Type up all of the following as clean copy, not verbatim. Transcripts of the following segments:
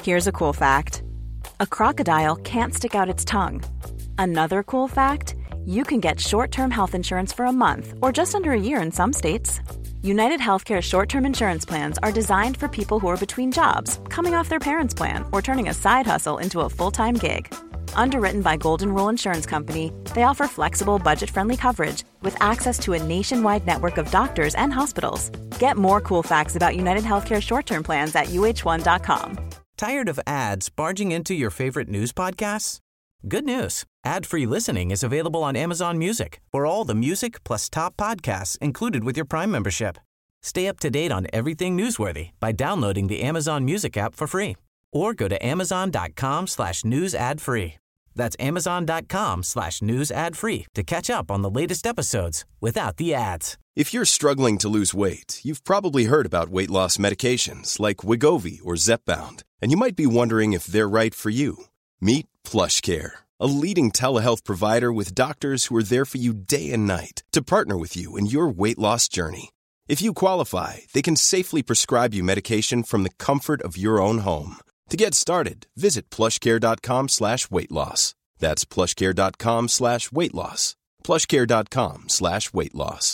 Here's a cool fact. A crocodile can't stick out its tongue. Another cool fact, you can get short-term health insurance for a month or just under a year in some states. United Healthcare short-term insurance plans are designed for people who are between jobs, coming off their parents' plan, or turning a side hustle into a full-time gig. Underwritten by Golden Rule Insurance Company, they offer flexible, budget-friendly coverage with access to a nationwide network of doctors and hospitals. Get more cool facts about United Healthcare short-term plans at uh1.com. Tired of ads barging into your favorite news podcasts? Good news. Ad-free listening is available on Amazon Music for all the music plus top podcasts included with your Prime membership. Stay up to date on everything newsworthy by downloading the Amazon Music app for free or go to amazon.com/news ad free. That's amazon.com/news ad free to catch up on the latest episodes without the ads. If you're struggling to lose weight, you've probably heard about weight loss medications like Wegovy or Zepbound, and you might be wondering if they're right for you. Meet PlushCare, a leading telehealth provider with doctors who are there for you day and night to partner with you in your weight loss journey. If you qualify, they can safely prescribe you medication from the comfort of your own home. To get started, visit plushcare.com/weightloss. That's plushcare.com/weightloss. plushcare.com/weightloss.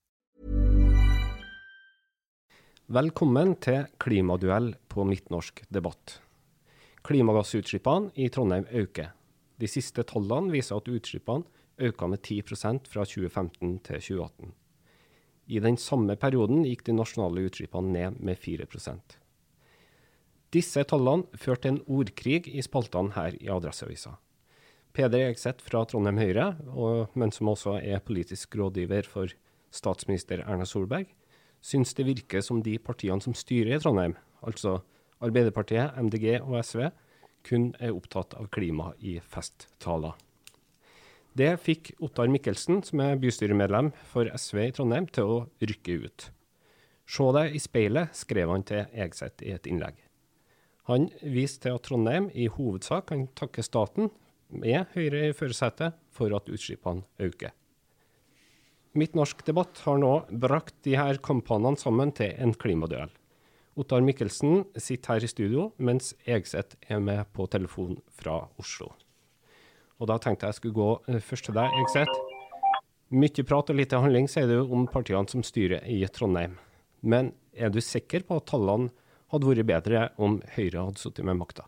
Velkommen til klimaduell på Midtnorsk debatt. Klimagassutslippene i Trondheim øker. De siste tallene viser at utslippene øker med 10% fra 2015 til 2018. I den samme perioden gikk de nasjonale utslippene ned med 4%. Disse tallene førte til en ordkrig i spaltene her i Adresseavisa. Peder Ekseth fra Trondheim Høyre, men som også er politisk rådgiver for statsminister Erna Solberg, synes det virker som de partiene som styrer i Trondheim, altså Arbeiderpartiet, MDG og SV, kun er opptatt av klima i festtaler. Det fikk Ottar Mikkelsen, som er bystyremedlem for SV i Trondheim, til å rykke ut. Se deg i speilet, skrev han til Ekseth i et innlegg. Han viste til at Trondheim i hovedsak kan takke staten, med Høyre i førersetet, for at utslippene øker. Midtnorsk debatt har nå brakt de her kampanjene sammen til en klimaduell. Ottar Mikkelsen sitter her i studio, mens Ekseth er med på telefon fra Oslo. Og da tenkte jeg skulle gå først til deg, Ekseth. Mye prat og lite handling, sier du om partiene som styrer i Trondheim. Men er du sikker på at tallene hadde vært bedre om Høyre hadde suttet med makta?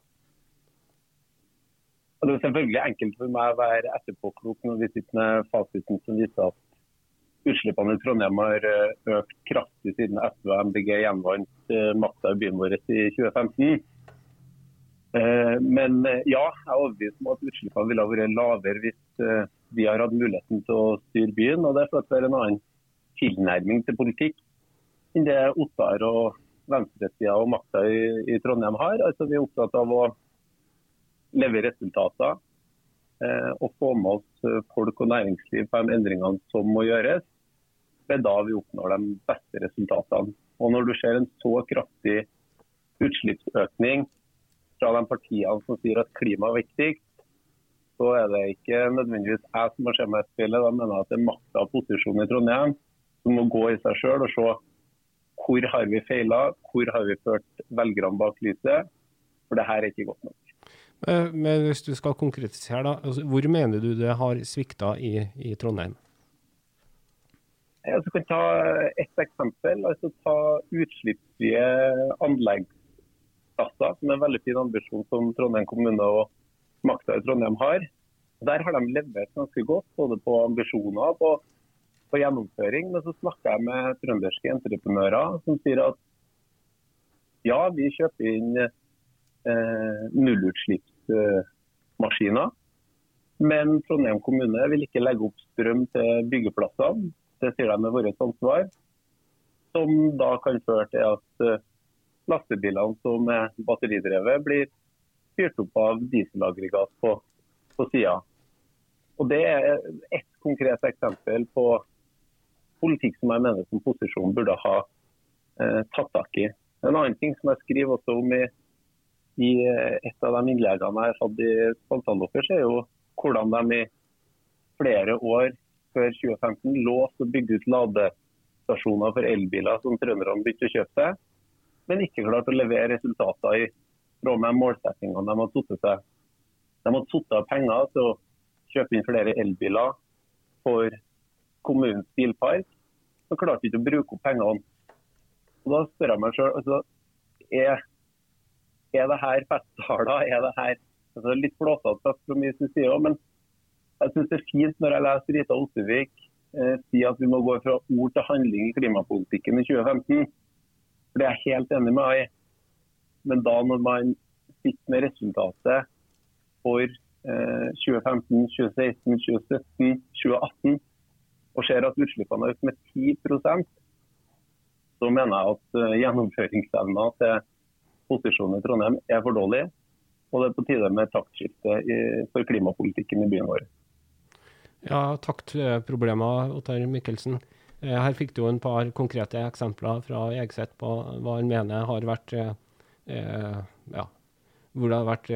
Det er selvfølgelig enkelt for meg å være etterpåklok når vi sitter med fasiten som viser at utslippene i Trondheim har økt kraftig siden SV og MDG gjenvant makta i byen vår i 2015. Men ja, jeg er overbevist om at utslippene ville ha vært lavere hvis vi har hatt muligheten til å styre byen, og det er for at det er en annen tilnærming til politikk enn det Ottar og venstresida og makta i Trondheim har. Altså vi er opptatt av å levere resultater og få med oss folk og næringsliv på de endringene som må gjøres. Det er da vi oppnår de beste resultatene. Og når du ser en så kraftig utslippsøkning fra de partiene som sier at klima er viktig, så er det ikke nødvendigvis jeg som må se meg i spillet. Da mener jeg at det er makta og posisjonen i Trondheim som må gå i seg selv og se hvor har vi feilet, hvor har vi ført velgerne bak lyset, for det her er ikke godt nok. Men hvis du skal konkretisere da, altså, hvor mener du det har sviktet i Trondheim? Jeg kan ta et eksempel, altså ta utslippsfrie anleggsplasser, som er en veldig fin ambisjon som Trondheim kommune og makta i Trondheim har. Der har de levert ganske godt, både på ambisjoner og på gjennomføring, men så snakker jeg med trønderske entreprenører som sier at ja, vi kjøper inn nullutslippsmaskiner, men Trondheim kommune vil ikke legge opp strøm til byggeplassene. Det sier de med vårt ansvar, som da kan føre til at lastebilene som er batteridrevet blir fyrt opp av dieselaggregat på siden. Og det er et konkret eksempel på politikk som jeg mener som posisjonen burde ha tatt tak i. En annen ting som jeg skriver også om i et av de innleggene jeg hadde i spaltene deres, er jo hvordan de i flere år før 2015 lovte å bygge ut ladestasjoner for elbiler som trønderne begynte å kjøpe seg, men ikke klart å levere resultater i tråd med målsettingene de har satt seg. De har satt av penger til å kjøpe inn flere elbiler for kommunens bilpark, så klarte ikke å bruke opp pengene. Og da spør jeg meg selv, altså, er det her festtaler? Er det her altså, litt blåsete fra mye som sier, men jeg synes det fint når jeg leser Rita Ottevik si at vi må gå fra ord til handling i klimapolitikken i 2015. For det er jeg helt enig med meg. Men da når man sitter med resultatet for 2015, 2016, 2017, 2018, og ser at utslippene har økt med 10%, så mener jeg at gjennomføringsevnen til posisjonen i Trondheim er for dårlig, og det er på tide med taktskifte for klimapolitikken i byen vår. Ja, taktproblemer, Ottar Mikkelsen. Her fikk du jo en par konkrete eksempler fra Egset på hva han mener har vært, hvor det har vært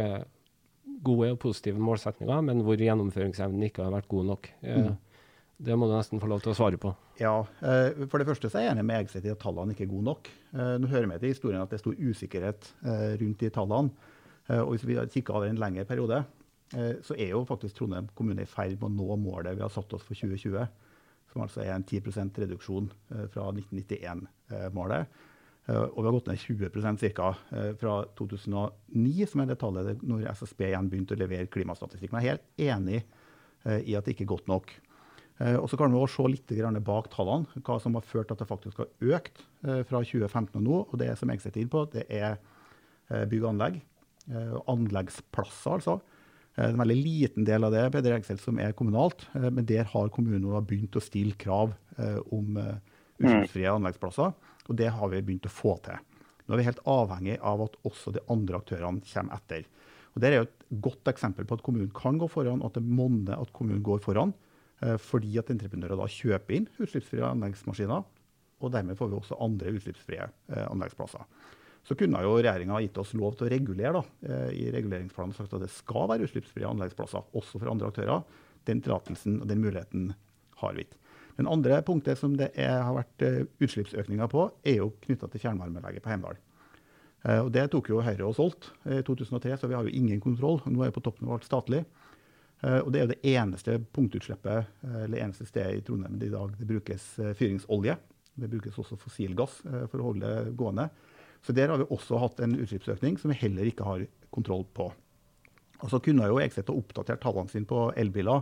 gode og positive målsetninger, men hvor gjennomføringsevnen ikke har vært god nok. Det må du nesten få lov til å svare på. Ja, for det første så er jeg enig med Egset i at tallene ikke er gode nok. Nå hører vi til historien at det er stor usikkerhet rundt de tallene, og hvis vi kikker over en lengre periode, så er jo faktisk Trondheim kommune i ferd med å nå målet vi har satt oss for 2020, som altså er en 10% reduksjon fra 1991-målet. Og vi har gått ned 20% cirka fra 2009, som er det tallet når SSB igjen begynte å levere klimastatistikk. Men jeg er helt enig i at det ikke er godt nok. Og så kan vi også se litt bak tallene, hva som har ført til at det faktisk har økt fra 2015 og nå. Og det som jeg setter inn på, det er bygg og anlegg, anleggsplasser altså. Det er en veldig liten del av det, Peder Egset, som er kommunalt, men der har kommunen begynt å stille krav om utslippsfrie anleggsplasser, og det har vi begynt å få til. Nå er vi helt avhengig av at også de andre aktørene kommer etter. Og det er jo et godt eksempel på at kommunen kan gå foran, og at det monner at kommunen går foran, fordi at entreprenører da kjøper inn utslippsfrie anleggsmaskiner, og dermed får vi også andre utslippsfrie anleggsplasser. Så kunne jo regjeringen gitt oss lov til å regulere i reguleringsplanen sagt at det skal være utslippsfrie anleggsplasser, også for andre aktører. Den tillatelsen og den muligheten har vi ikke. Den andre punktet som det har vært utslippsøkninger på, er jo knyttet til fjernvarmeanlegget på Heimdal. Og det tok jo Høyre og solgt i 2003, så vi har jo ingen kontroll. Nå er det på toppen av alt statlig. Og det er jo det eneste punktutslippet, eller eneste stedet i Trondheim i dag det brukes fyringsolje. Det brukes også fossilgass for å holde det gående. Så der har vi også hatt en utslippsøkning som vi heller ikke har kontroll på. Og så kunne jo Egset ha oppdatert tallene sine på elbiler,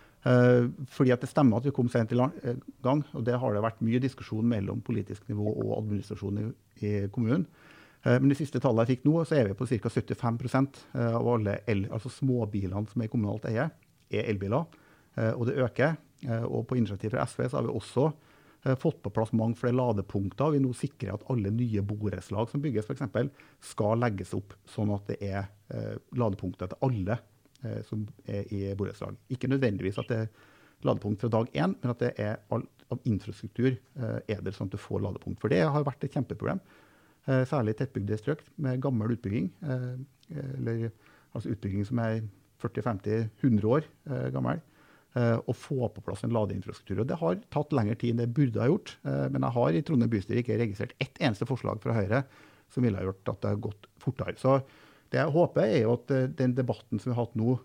fordi at det stemmer at vi kom sent i gang, og det har det vært mye diskusjon mellom politisk nivå og administrasjon i kommunen. Men de siste tallene jeg fikk nå, så er vi på ca. 75% av alle altså småbilene som er kommunalt eie, er elbiler, og det øker. Og på initiativ fra SV så har vi også fått på plass mange flere ladepunkter. Vi nå sikrer at alle nye borettslag som bygges for eksempel, skal legges opp sånn at det er ladepunkter til alle som er i borettslag. Ikke nødvendigvis at det er ladepunkt fra dag 1, men at det er alt av infrastruktur er det sånn at du får ladepunkt. For det har vært et kjempeproblem, særlig tettbygde strøk med gammel utbygging, eller altså utbygging som er 40-50-100 år gammel. Å få på plass en ladeinfrastruktur. Og det har tatt lengre tid enn det burde ha gjort, men jeg har i Trondheim bystyre ikke registrert ett eneste forslag fra Høyre som ville ha gjort at det har gått fortere. Så det jeg håper er jo at den debatten som vi har hatt nå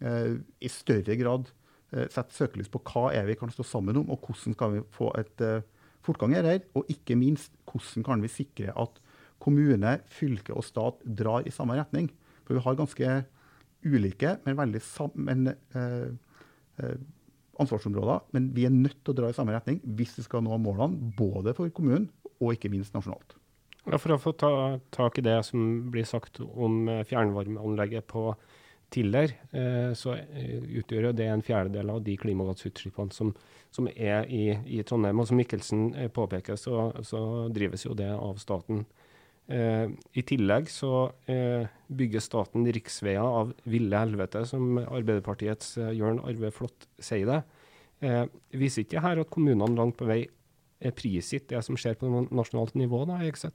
i større grad setter søkelys på hva er vi kan stå sammen om, og hvordan skal vi få et fortgang i det, og ikke minst hvordan kan vi sikre at kommune, fylke og stat drar i samme retning. For vi har ganske ulike, men veldig ansvarsområder, men vi er nødt til å dra i samme retning hvis vi skal nå målene, både for kommunen og ikke minst nasjonalt. Ja, for å få tak i det som blir sagt om fjernvarmeanlegget på Tiller, så utgjør det en fjerdedel av de klimagassutslippene som er i Trondheim. Og som Mikkelsen påpeker, så drives jo det av staten. I tillegg så bygger staten riksveier av ville helvete, som Arbeiderpartiets Jørn Arve Flått sier det. Viser ikke her at kommunene langt på vei er prisgitt det som skjer på nasjonalt nivå da, Egset?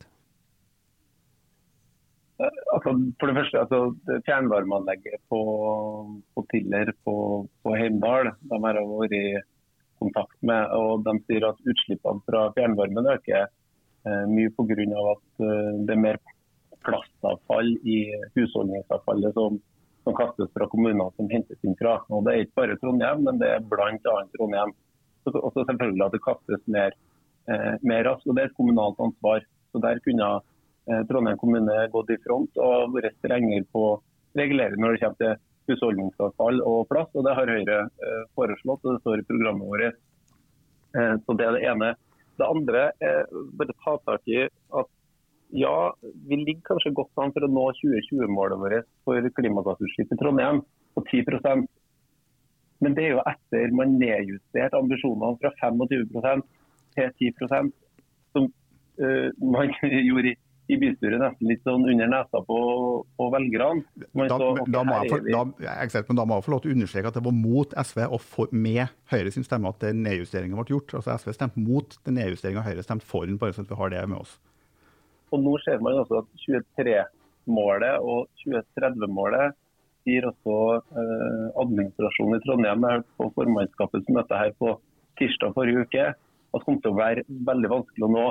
Altså, for det første, fjernvarmeanlegget på Tiller på Heimdal, de har vært i kontakt med, og de sier at utslippene fra fjernvarmen øker mye på grunn av at det er mer plastavfall i husholdningsavfallet som kastes fra kommuner som hentes inn fra. Og det ikke bare Trondheim, men det blant annet Trondheim. Og så selvfølgelig at det kastes mer raskt, og det et kommunalt ansvar. Så der kunne Trondheim kommune gått i front og vært strengere på regulering når det kommer til husholdningsavfall og plast, og det har Høyre foreslått, og det står i programmet vårt. Så det det ene. Det andre bare ta tak i at ja, vi ligger kanskje godt an for å nå 2020-målet vårt for klimagassutslipp i Trondheim på 10%. Men det jo etter man nedjustert ambisjonene fra 25% til 10%, som man gjorde i bystyret nesten litt sånn under nesa på velgerne. Da må jeg få lov til å understreke at det var mot SV og med Høyre sin stemme at den nedjusteringen ble gjort. Altså SV stemte mot den nedjusteringen, Høyre stemte for den, bare så at vi har det med oss. Og nå ser man også at 23-målet og 2030-målet sier også administrasjonen i Trondheim. Jeg hørte på formannskapets møte her på tirsdag forrige uke, at det kommer til å være veldig vanskelig å nå.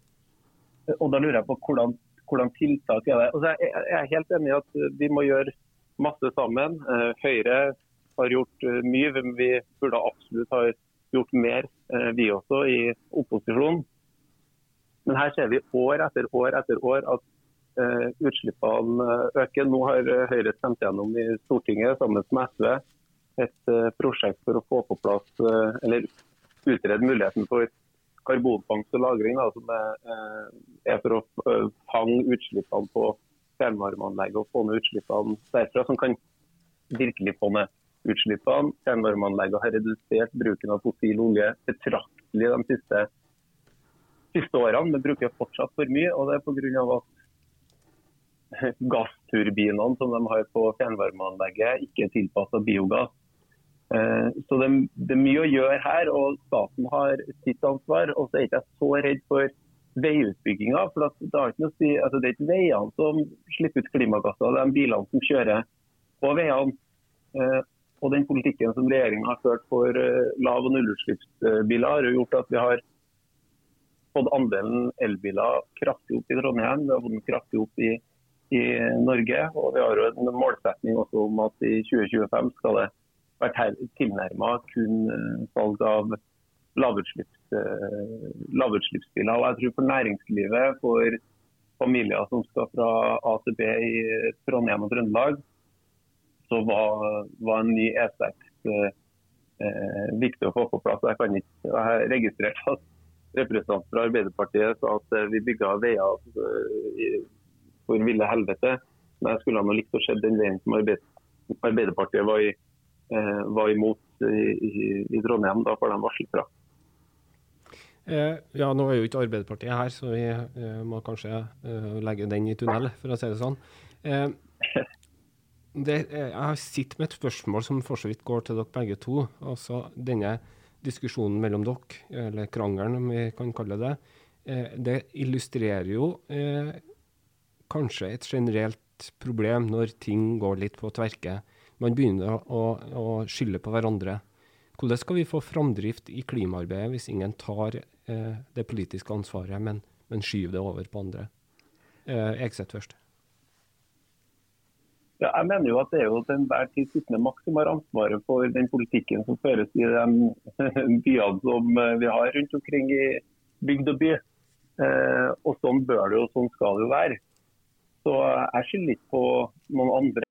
Og da lurer jeg på hvordan tiltak det. Altså jeg er helt enig i at vi må gjøre masse sammen. Høyre har gjort mye, men vi burde absolutt ha gjort mer, vi også, i opposisjon. Men her ser vi år etter år at utslippene øker. Nå har Høyre stemt gjennom i Stortinget sammen med SV et prosjekt for å få på plass, eller utrede muligheten for karbonfangst og lagring, som for å fange utslippene på fjernvarmeanlegg og få ned utslippene derfra, som kan virkelig få ned utslippene. Fjernvarmeanlegg har redusert bruken av fossil olje betraktelig de siste årene, men bruker fortsatt for mye, og det på grunn av at gassturbinene som de har på fjernvarmeanlegget ikke tilpasset biogass. Så det mye å gjøre her, og staten har sitt ansvar, og så ikke jeg så redd for veiutbygginga, for det har ikke noe å si, altså det ikke veiene som slipper ut klimagasser, det bilene som kjører på veiene, og den politikken som regjeringen har ført for lav- og nullutslippsbiler har gjort at vi har fått andelen elbiler kraftig opp i Trondheim, vi har fått den kraftig opp i Norge, og vi har jo en målsetning også om at i 2025 skal det vært tilnærmet kun salg av lavutslippsbiler. Og jeg tror for næringslivet, for familier som skal fra A til B i Trondheim og Trøndelag, så var en ny E6 viktig å få på plass. Jeg har registrert at representanter fra Arbeiderpartiet sa at vi bygger veier for ville helvete. Men jeg skulle ha likt å se den veien som Arbeiderpartiet var imot i Trondheim. Da får de varsel fra. Ja, nå jo ikke Arbeiderpartiet her, så vi må kanskje legge den i tunnel, for å si det sånn. Jeg har sittet med et spørsmål som for så vidt går til dere begge to. Altså denne diskusjonen mellom dere, eller krangelen om vi kan kalle det, det illustrerer jo kanskje et generelt problem når ting går litt på tverke. Man begynner å skylde på hverandre. Hvordan skal vi få framdrift i klimaarbeidet hvis ingen tar det politiske ansvaret, men skyver det over på andre? Ekseth først. Ja, jeg mener jo at det jo til enhver tid sittende makt som har ansvaret for den politikken som føres i de byene som vi har rundt omkring i bygd og by. Og sånn bør det jo, sånn skal det jo være. Så jeg skylder litt på noen andre.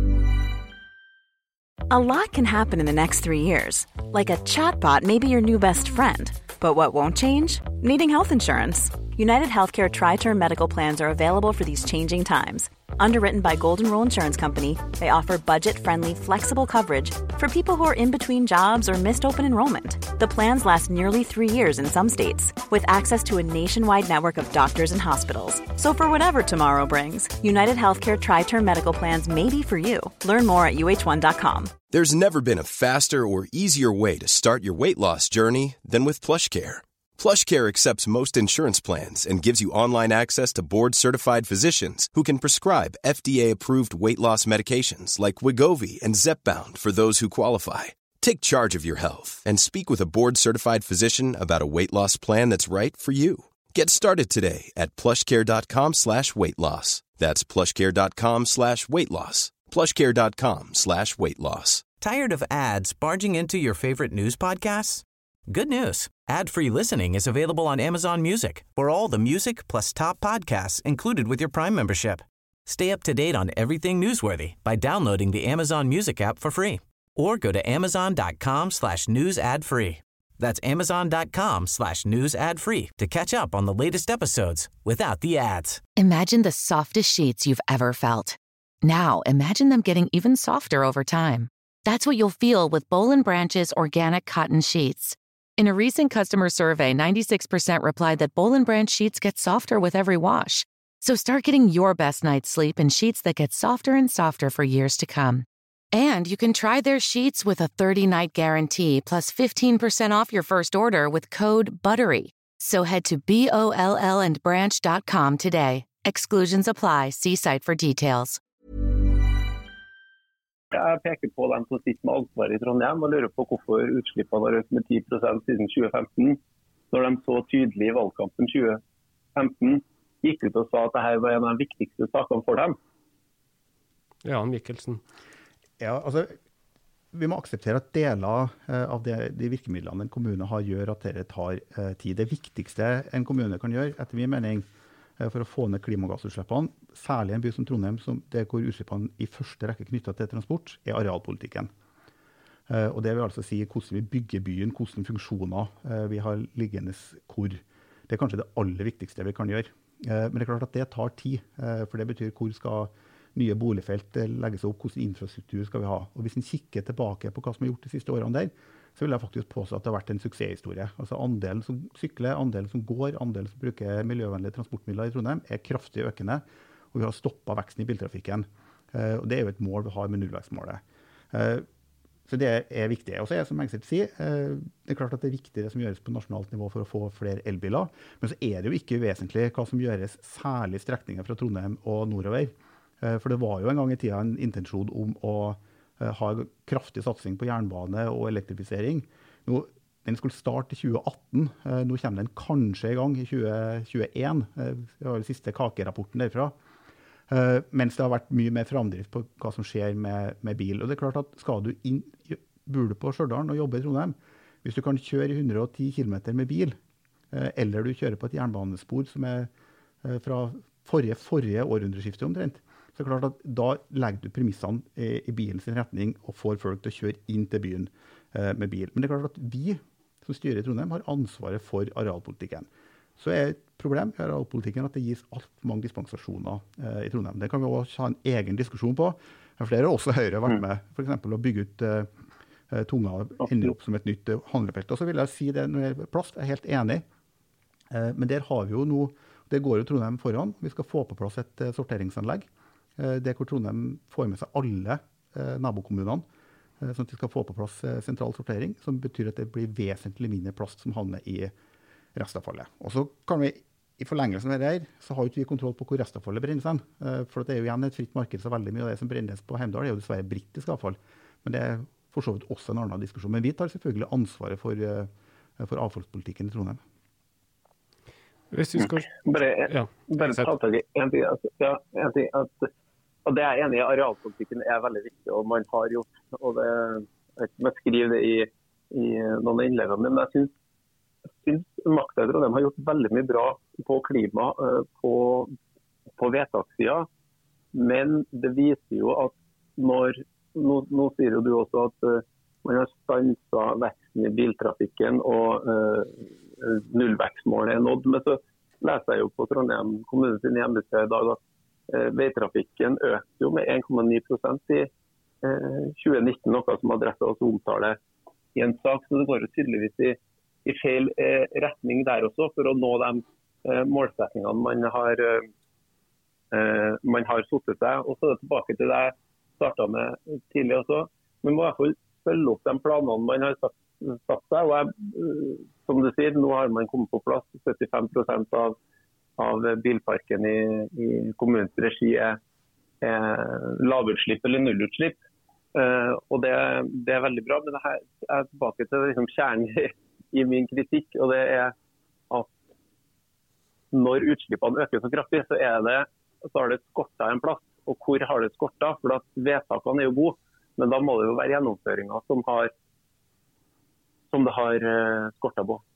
A lot can happen in the next 3 years. Like a chatbot may be your new best friend. But what won't change? Needing health insurance. United Healthcare Tri-Term Medical Plans are available for these changing times. Underwritten by Golden Rule Insurance Company, they offer budget-friendly, flexible coverage for people who are in between jobs or missed open enrollment. The plans last nearly 3 years in some states, with access to a nationwide network of doctors and hospitals. So for whatever tomorrow brings, United Healthcare Tri-Term Medical Plans may be for you. Learn more at uh1.com. There's never been a faster or easier way to start your weight loss journey than with PlushCare. PlushCare accepts most insurance plans and gives you online access to board-certified physicians who can prescribe FDA-approved weight loss medications like Wegovy and Zepbound for those who qualify. Take charge of your health and speak with a board-certified physician about a weight loss plan that's right for you. Get started today at plushcare.com/weight-loss. That's plushcare.com/weight loss. plushcare.com/weight loss. Tired of ads barging into your favorite news podcasts? Good news. Ad-free listening is available on Amazon Music for all the music plus top podcasts included with your Prime membership. Stay up to date on everything newsworthy by downloading the Amazon Music app for free or go to amazon.com/news ad free. That's amazon.com/news ad free to catch up on the latest episodes without the ads. Imagine the softest sheets you've ever felt. Now, imagine them getting even softer over time. That's what you'll feel with Boll & Branch's organic cotton sheets. In a recent customer survey, 96% replied that Boll & Branch sheets get softer with every wash. So start getting your best night's sleep in sheets that get softer and softer for years to come. And you can try their sheets with a 30-night guarantee plus 15% off your first order with code BUTTERY. So head to BOLLandbranch.com today. Exclusions apply. See site for details. Jeg peker på dem som sitter med ansvar I Trondheim og lurer på hvorfor utslippene har økt med 10% siden 2015, når de så tydelig I valgkampen 2015 gikk ut og sa at dette var en av de viktigste sakene for dem. Ja, Mikkelsen. Ja, altså, vi må akseptere at deler av de virkemidlene en kommune har gjør at det tar tid. Det viktigste en kommune kan gjøre, etter min mening, for å få ned klimagassutslippene, særlig en by som Trondheim, det hvor utslippene I første rekke knyttet til transport, arealpolitikken. Og det vil altså si hvordan vi bygger byen, hvordan funksjoner vi har liggende hvor. Det kanskje det aller viktigste vi kan gjøre. Men det klart at det tar tid, for det betyr hvor skal nye boligfelt legges opp, hvordan infrastruktur skal vi ha. Og hvis en kikker tilbake på hva som gjort de siste årene der, så vil jeg faktisk påstå at det har vært en suksesshistorie. Altså andelen som sykler, andelen som går, andelen som bruker miljøvennlige transportmidler I Trondheim kraftig økende, og vi har stoppet veksten I biltrafikken. Og det jo et mål vi har med nullvekstmålet. Så det viktig. Og så som Engseth sier, det klart at det viktig det som gjøres på nasjonalt nivå for å få flere elbiler, men så det jo ikke uvesentlig hva som gjøres særlig strekninger fra Trondheim og nordover. For det var jo en gang I tida en intensjon om å ha kraftig satsing på jernbane og elektrifisering. Den skulle starte I 2018, nå kommer den kanskje I gang I 2021, det var den siste kakerapporten derfra, mens det har vært mye mer framdrift på hva som skjer med bil. Og det klart at skal du bor du på Stjørdal og jobber I Trondheim, hvis du kan kjøre I 110 km med bil, eller du kjører på et jernbanespor som fra forrige århundreskifte omtrent, så klart at da legger du premissene I bilens retning og får folk til å kjøre inn til byen med bil. Men det klart at vi som styrer I Trondheim har ansvaret for arealpolitikken. Så et problem I arealpolitikken at det gis alt for mange dispensasjoner I Trondheim. Det kan vi også ha en egen diskusjon på. Flere også Høyre har vært med, for eksempel å bygge ut Tunga ender opp som et nytt handlefelt. Og så vil jeg si det når det gjelder plast, jeg helt enig. Men der har vi jo nå, det går jo Trondheim foran, vi skal få på plass et sorteringsanlegg. Det hvor Trondheim får med seg alle nabokommunene, sånn at de skal få på plass sentral sortering, som betyr at det blir vesentlig mindre plast som havner I restavfallet. Og så kan vi, I forlengelsen av det her, så har ikke vi kontroll på hvor restavfallet brennes hen, for det jo igjen et fritt marked, så veldig mye av det som brennes på Heimdal jo dessverre britisk avfall, men det for så vidt også en annen diskusjon. Men vi tar selvfølgelig ansvaret for avfallspolitikken I Trondheim. Hvis vi skal... Bare ta tak I en ting, og det jeg enig I, arealpolitikken veldig viktig, og man har gjort, og jeg skriver det I noen innleggene, men jeg synes makta I Trondheim har gjort veldig mye bra på klima på vedtakssiden, men det viser jo at nå sier jo du også at man har stanset veksten I biltrafikken og nullvekstmålet nådd, men så leser jeg jo på Trondheim kommune sin hjemmeside I dag at veitrafikken økte jo med 1,9% I 2019, noe som Adressa også omtaler I en sak, så det går jo tydeligvis I feil retning der også, for å nå de målsettingene man har suttet seg. Og så tilbake til det jeg startet med tidlig også, men må I hvert fall følge opp de planene man har satt seg, og som du sier, nå har man kommet på plass 75% av bilparken I kommunens regi lavutslipp eller nullutslipp, og det veldig bra, men det her tilbake til liksom kjernen I min kritikk, og det at når utslippene øker så kraftig, så det så har det skortet en plass. Og hvor har det skortet? For at vedtakene jo gode, men da må det jo være gjennomføringen som det har skortet på.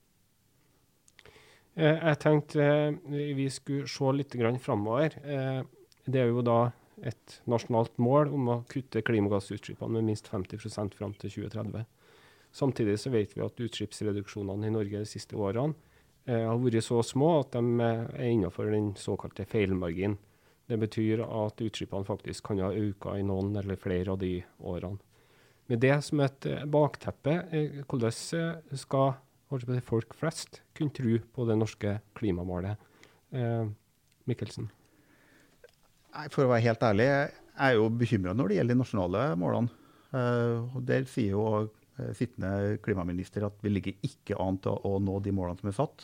Jeg tenkte vi skulle se litt grann fremover. Det jo da et nasjonalt mål om å kutte klimagassutslippene med minst 50% frem til 2030. Samtidig så vet vi at utslippsreduksjonene i Norge de siste årene har vært så små at de innenfor den såkalte feilmargin. Det betyr at utslippene faktisk kan ha økt i noen eller flere av de årene. Med det som et bakteppe, hvordan skal folk flest kunne tro på det norske klimamålet? Mikkelsen? For å være helt ærlig, jeg jo bekymret når det gjelder de nasjonale målene. Og der sier jo sittende klimaminister at vi ligger ikke an til å nå de målene som satt.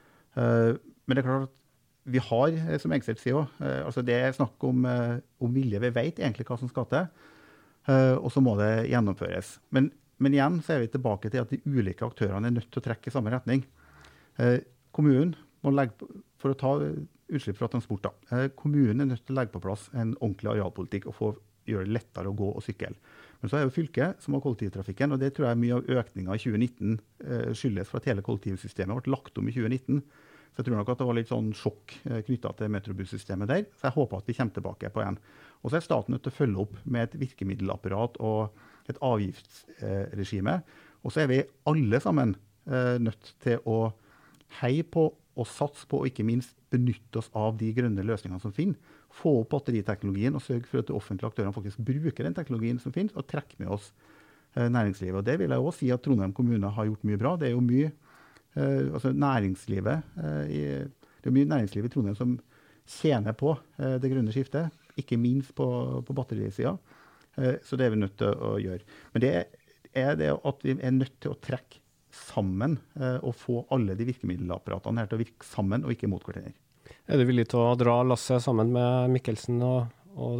Men det klart at vi har, som Engseth sier også, altså det snakk om vilje. Vi vet egentlig hva som skal til, og så må det gjennomføres. Men igjen så vi tilbake til at de ulike aktørene nødt til å trekke i samme retning. Kommunen må legge for å ta utslipp fra transport. Kommunen nødt til å legge på plass en ordentlig arealpolitikk og gjøre det lettere å gå og sykle. Men så det jo fylket som har kollektivtrafikken, og det tror jeg mye av økningen i 2019 skyldes for at hele kollektivsystemet ble lagt om i 2019. Så jeg tror nok at det var litt sånn sjokk knyttet til metrobussystemet der, så jeg håper at vi kommer tilbake på igjen. Og så staten nødt til å følge opp med et virkemiddelapparat og et avgiftsregime. Og så vi alle sammen nødt til å heie på og satse på, og ikke minst benytte oss av de grønne løsningene som finnes. Få opp batteriteknologien og sørge for at de offentlige aktørene faktisk bruker den teknologien som finnes, og trekke med oss næringslivet. Og det vil jeg også si at Trondheim kommune har gjort mye bra. Det jo mye altså næringslivet det mye næringsliv i Trondheim som tjener på det grønne skiftet, ikke minst på batterisiden. Så det vi nødt til å gjøre. Men det det at vi nødt til å trekke sammen og få alle de virkemiddelapparatene her til å virke sammen og ikke mot hverandre. Du villig til å dra lasset sammen med Mikkelsen og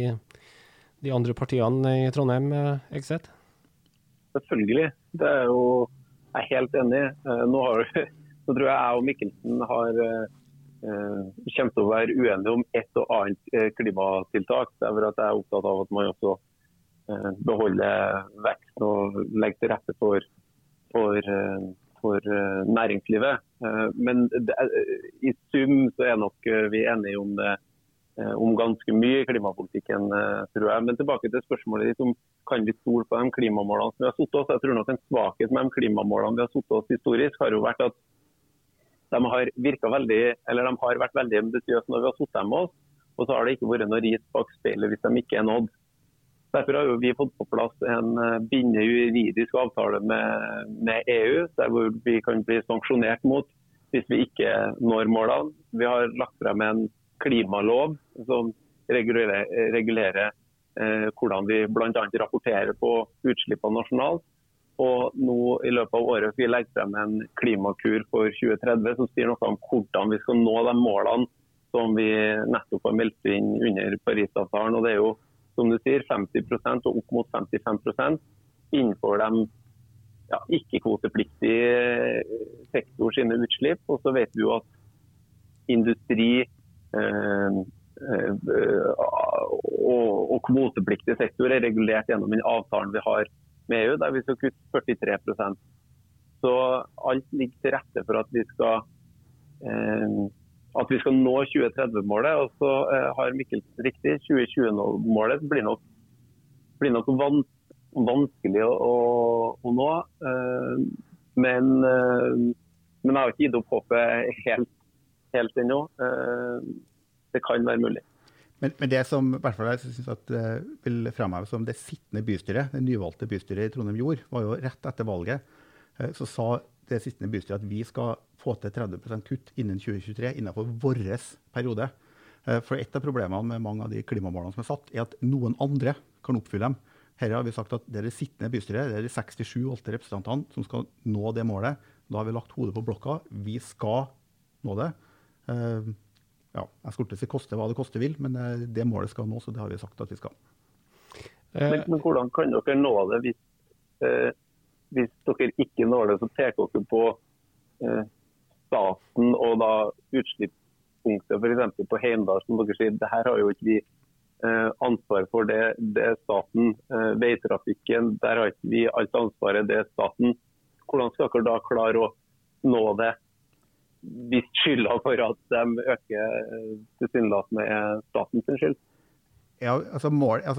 de andre partiene i Trondheim, Egseth? Selvfølgelig. Det jo jeg helt enig. Nå tror jeg og Mikkelsen kommer til å være uenige om et og annet klimatiltak. Det for at jeg opptatt av at man også beholder vekst og legger til rette for næringslivet. Men i sum så nok vi enige om det, om ganske mye i klimapolitikken, tror jeg. Men tilbake til spørsmålet ditt om kan vi stole på de klimamålene som vi har satt oss. Jeg tror nok en svakhet med de klimamålene vi har satt oss historisk har jo vært at de har vært veldig ambisiøse når vi har satt dem med oss, og så har det ikke vært noe ris bak speilet hvis de ikke nådd. Derfor har jo vi fått på plass en bindende juridisk avtale med EU, der hvor vi kan bli sanksjonert mot hvis vi ikke når målene. Vi har lagt frem en klimalov som regulerer hvordan vi blant annet rapporterer på utslippene nasjonalt. Og nå i løpet av året skal vi legge frem en klimakur for 2030 som sier noe om hvordan vi skal nå de målene som vi nettopp har meldt inn under Paris-avtalen. Og det jo, som du sier, 50% og opp mot 55% innenfor de ikke-kvotepliktige sektor sine utslipp. Og så vet vi jo at industri og kvotepliktig sektor regulert gjennom den avtalen vi har med EU, der vi skal kutte 43%. Så alt ligger til rette for at vi skal nå 2030-målet, og så har Mikkelsen riktig, 2020-målet blir nok vanskelig å nå, men jeg har ikke gitt opp håpet helt ennå. Det kan være mulig. Men det som i hvert fall jeg synes at vil fremheve som det sittende bystyret, det nyvalgte bystyret i Trondheim gjorde, var jo rett etter valget, så sa det sittende bystyret at vi skal få til 30% kutt innen 2023 innenfor vår periode. For et av problemene med mange av de klimamålene som satt, at noen andre kan oppfylle dem. Her har vi sagt at det sittende bystyret, det de 67-8 representantene som skal nå det målet. Da har vi lagt hodet på blokka. Vi skal nå det. Jeg skulle ikke si koste hva det koste vil, men det målet skal nå, så det har vi sagt at vi skal. Men hvordan kan dere nå det hvis dere ikke når det, så peker dere på staten og da tidspunktet for eksempel på Heimdal, som dere sier, det her har jo ikke vi ansvar for, det er staten. Veitrafikken, der har ikke vi alt ansvaret, det er staten. Hvordan skal dere da klare å nå det, hvis skylda for at de øker tilsynelatende er statens skyld? Ja, altså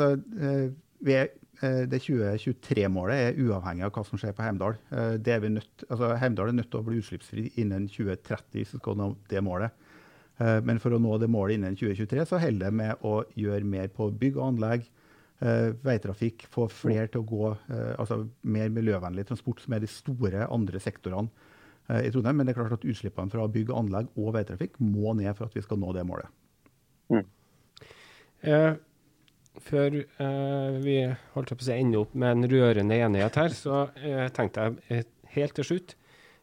det 2023-målet er uavhengig av hva som skjer på Heimdal. Heimdal er nødt til å bli utslippsfri innen 2030, så skal nå det målet. Men for å nå det målet innen 2023, så holder det med å gjøre mer på bygg og anlegg, veitrafikk, få flere til å gå, mer miljøvennlig transport, som er de store andre sektorene i Trondheim. Men det er klart at utslippene fra bygg og anlegg og veitrafikk må ned for at vi skal nå det målet. Før vi holdt på å ende opp med en rørende enighet her, så tenkte jeg helt til slutt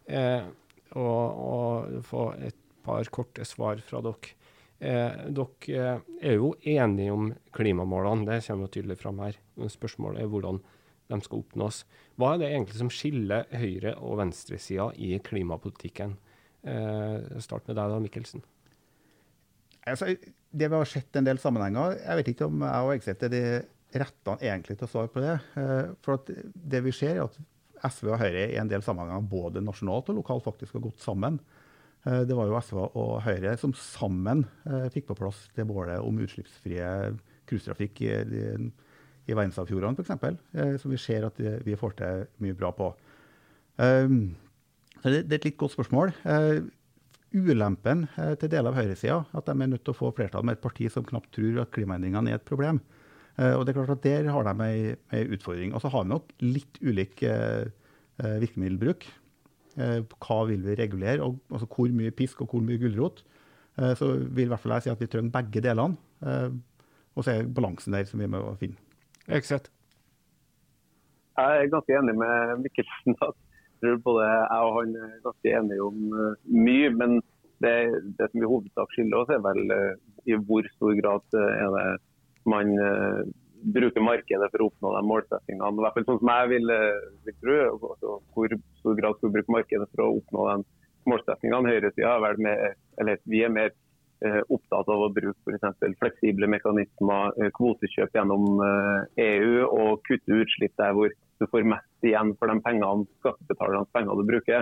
å få et par korte svar fra dere. Dere er jo enige om klimamålene, det kommer jo tydelig frem her. Spørsmålet er hvordan de skal oppnås. Hva er det egentlig som skiller høyre- og venstresiden i klimapolitikken? Start med deg da, Mikkelsen. Det vi har sett en del sammenhenger, jeg vet ikke om jeg og Ekseth er de rettene egentlig til å svare på det. For at det vi ser er at SV og Høyre i en del sammenhenger både nasjonalt og lokalt faktisk har gått sammen. Det var jo SV og Høyre som sammen fikk på plass det målet om utslippsfrie cruisetrafikk i verdenshavsfjordene for eksempel, som vi ser at vi får til mye bra på. Så det er et litt godt spørsmål. Ulempen til deler av høyresiden, at de er nødt til å få flertall med et parti som knapt tror at klimaendringene er et problem. Og det er klart at der har de en utfordring. Og så har vi nok litt ulik virkemiddelbruk. Hva vil vi regulere, og altså hvor mye pisk og hvor mye gulrot. Så vil i hvert fall jeg si at vi trenger begge delene, og så er balansen der som vi må finne. Ekseth? Jeg er ganske enig med Mikkelsen. Jeg tror både jeg og han er ganske enige om mye, men det som i hovedsak skiller oss er vel i hvor stor grad er det man bruker markedet for å oppnå de målsettingene. I hvert fall sånn som jeg vil tro, altså, hvor stor grad skal vi bruke markedet for å oppnå de målsettingene. Høyresiden er vel vi er mer opptatt av å bruke for eksempel fleksible mekanismer, kvotekjøp gjennom EU og kutte utslipp der hvor du får mest igjen for de pengene, skattebetalernes penger du bruker.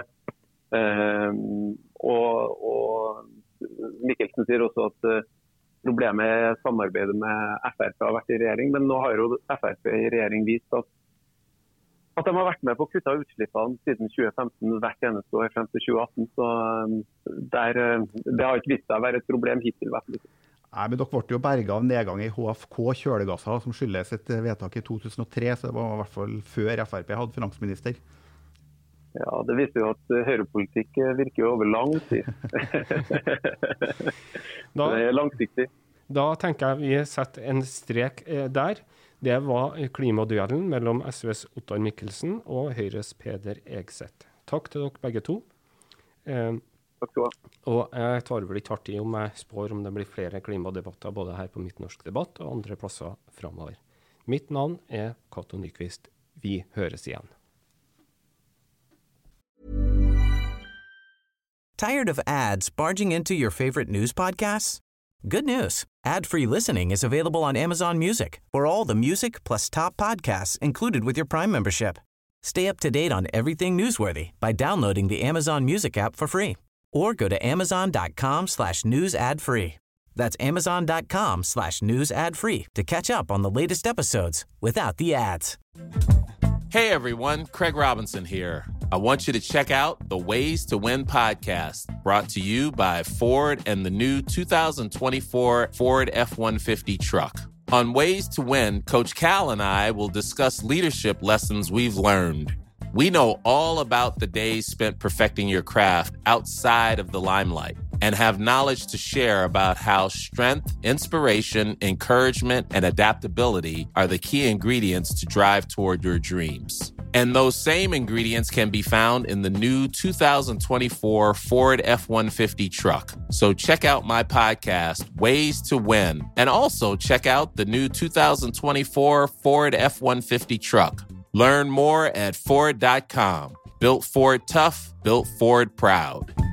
Og Mikkelsen sier også at problemet er samarbeidet med FrP har vært i regjering, men nå har jo FrP i regjering vist at de har vært med på å kutte utslippene siden 2015 hvert eneste år frem til 2018, så det har ikke vist seg å være et problem hittil. Nei, men dere ble jo berget av nedgang i HFK kjølegasser som skyldes et vedtak i 2003, så det var i hvert fall før FrP hadde finansminister. Ja, det viser jo at høyrepolitikk virker jo over lang tid. Det er langsiktig. Da tenker jeg vi setter en strek der. Det var klimaduellen mellom SVs Ottar Mikkelsen og Høyres Peder Ekseth. Takk til dere begge to. Takk skal du ha. Og jeg tar vel ikke hardt i om jeg spår om det blir flere klimadebatter både her på Midtnorsk debatt og andre plasser fremover. Mitt navn er Cato Nyqvist. Vi høres igjen. Tired of ads barging into your favorite news podcasts? Good news. Ad-free listening is available on Amazon Music for all the music plus top podcasts included with your Prime membership. Stay up to date on everything newsworthy by downloading the Amazon Music app for free or go to amazon.com/news ad free. That's amazon.com/news ad free to catch up on the latest episodes without the ads. Hey everyone, Craig Robinson here. I want you to check out the Ways to Win podcast, brought to you by Ford and the new 2024 Ford F-150 truck. On Ways to Win, Coach Cal and I will discuss leadership lessons we've learned. We know all about the days spent perfecting your craft outside of the limelight and have knowledge to share about how strength, inspiration, encouragement, and adaptability are the key ingredients to drive toward your dreams. And those same ingredients can be found in the new 2024 Ford F-150 truck. So check out my podcast, Ways to Win, and also check out the new 2024 Ford F-150 truck. Learn more at Ford.com. Built Ford tough, built Ford proud.